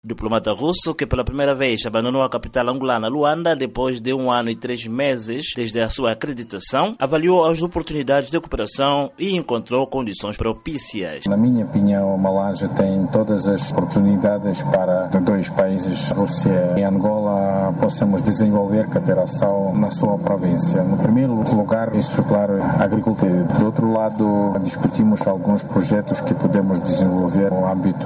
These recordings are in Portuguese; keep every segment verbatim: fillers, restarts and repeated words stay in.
Diplomata russo que pela primeira vez abandonou a capital angolana, Luanda, depois de um ano e três meses desde a sua acreditação, avaliou as oportunidades de cooperação e encontrou condições propícias. Na minha opinião, Malange tem todas as oportunidades para os dois países, Rússia e Angola, possamos desenvolver cooperação na sua província. No primeiro lugar, isso, claro, a agricultura. Do outro lado, discutimos alguns projetos que podemos desenvolver no âmbito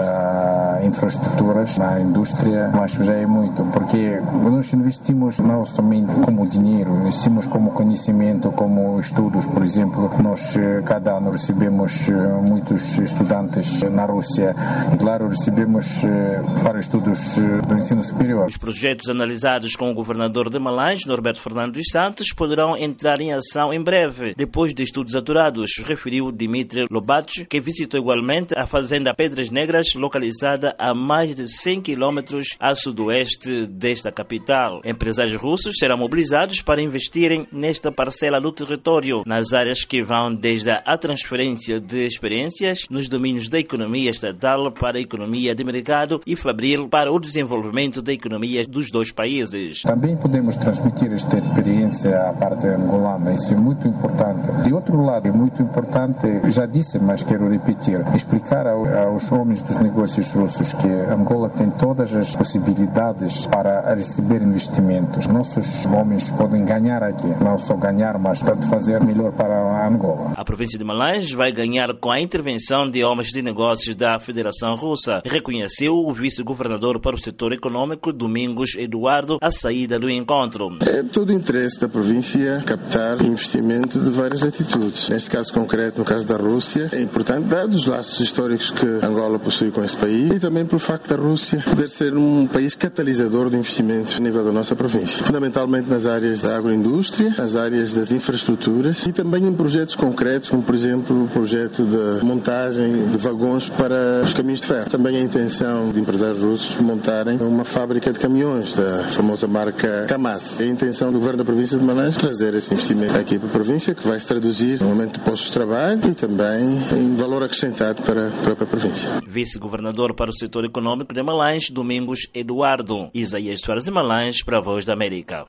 da infraestrutura, na indústria, mas já é muito, porque nós investimos não somente como dinheiro, investimos como conhecimento, como estudos. Por exemplo, nós cada ano recebemos muitos estudantes na Rússia e, claro, recebemos para estudos do ensino superior. Os projetos analisados com o governador de Malange, Norberto Fernando dos Santos, poderão entrar em ação em breve, depois de estudos aturados, referiu Dmitry Lobatch, que visitou igualmente a fazenda Pedras Negras, localizada a mais de cem quilômetros a sudoeste desta capital. Empresários russos serão mobilizados para investirem nesta parcela do território, nas áreas que vão desde a transferência de experiências nos domínios da economia estatal para a economia de mercado e fabril para o desenvolvimento da economia dos dois países. Também podemos transmitir esta experiência à parte angolana, isso é muito importante. De outro lado, é muito importante, já disse, mas quero repetir, explicar aos homens dos negócios russos que Angola tem todas as possibilidades para receber investimentos. Nossos homens podem ganhar aqui, não só ganhar, mas pode fazer melhor para a Angola. A província de Malange vai ganhar com a intervenção de homens de negócios da Federação Russa, reconheceu o vice-governador para o setor econômico, Domingos Eduardo, à saída do encontro. É todo o interesse da província captar investimento de várias latitudes. Neste caso concreto, no caso da Rússia, é importante, dados os laços históricos que Angola possui com esse país e também pelo facto da Rússia poder ser um país catalisador do investimento a nível da nossa província, fundamentalmente nas áreas da agroindústria, nas áreas das infraestruturas e também em projetos concretos, como por exemplo o projeto de montagem de vagões para os caminhos de ferro. Também a intenção de empresários russos montarem uma fábrica de caminhões da famosa marca Kamaz. É a intenção do governo da província de Malange trazer esse investimento aqui para a província, que vai se traduzir no aumento de postos de trabalho e também em valor acrescentado para a própria província. Vice-governador para o setor econômico de Malange, Domingos Eduardo. Isaías Soares de Malange, para a Voz da América.